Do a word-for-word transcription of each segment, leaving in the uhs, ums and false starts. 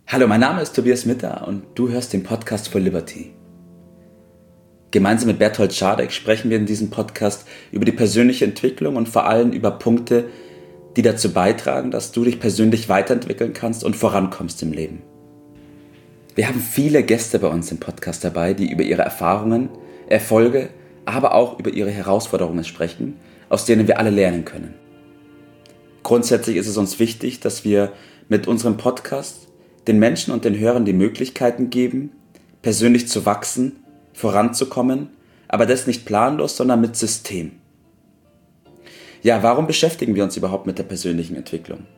Hallo, mein Name ist Tobias Mitter und du hörst den Podcast for Liberty. Gemeinsam mit Berthold Schadek sprechen wir in diesem Podcast über die persönliche Entwicklung und vor allem über Punkte, die dazu beitragen, dass du dich persönlich weiterentwickeln kannst und vorankommst im Leben. Wir haben viele Gäste bei uns im Podcast dabei, die über ihre Erfahrungen, Erfolge, aber auch über ihre Herausforderungen sprechen, aus denen wir alle lernen können. Grundsätzlich ist es uns wichtig, dass wir mit unserem Podcast den Menschen und den Hörern die Möglichkeiten geben, persönlich zu wachsen, voranzukommen, aber das nicht planlos, sondern mit System. Ja, warum beschäftigen wir uns überhaupt mit der persönlichen Entwicklung?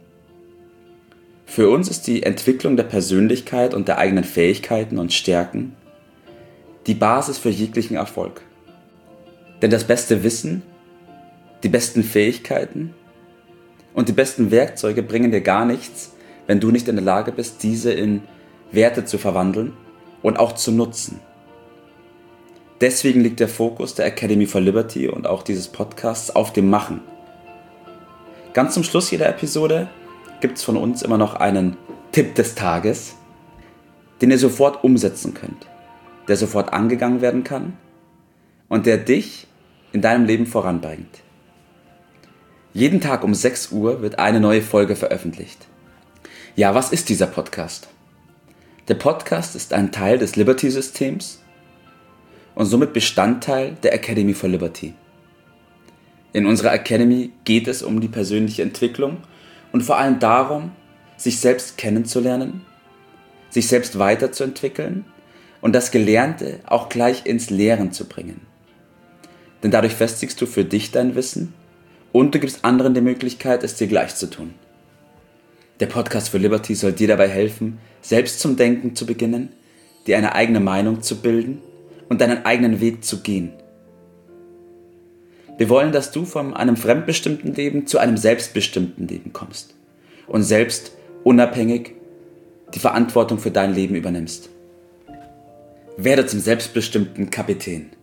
Für uns ist die Entwicklung der Persönlichkeit und der eigenen Fähigkeiten und Stärken die Basis für jeglichen Erfolg. Denn das beste Wissen, die besten Fähigkeiten und die besten Werkzeuge bringen dir gar nichts, wenn du nicht in der Lage bist, diese in Werte zu verwandeln und auch zu nutzen. Deswegen liegt der Fokus der Academy for Liberty und auch dieses Podcasts auf dem Machen. Ganz zum Schluss jeder Episode gibt es von uns immer noch einen Tipp des Tages, den ihr sofort umsetzen könnt, der sofort angegangen werden kann und der dich in deinem Leben voranbringt. Jeden Tag um sechs Uhr wird eine neue Folge veröffentlicht. Ja, was ist dieser Podcast? Der Podcast ist ein Teil des Liberty-Systems und somit Bestandteil der Academy for Liberty. In unserer Academy geht es um die persönliche Entwicklung und vor allem darum, sich selbst kennenzulernen, sich selbst weiterzuentwickeln und das Gelernte auch gleich ins Lehren zu bringen. Denn dadurch festigst du für dich dein Wissen und du gibst anderen die Möglichkeit, es dir gleich zu tun. Der Podcast for Liberty soll dir dabei helfen, selbst zum Denken zu beginnen, dir eine eigene Meinung zu bilden und deinen eigenen Weg zu gehen. Wir wollen, dass du von einem fremdbestimmten Leben zu einem selbstbestimmten Leben kommst und selbst unabhängig die Verantwortung für dein Leben übernimmst. Werde zum selbstbestimmten Kapitän.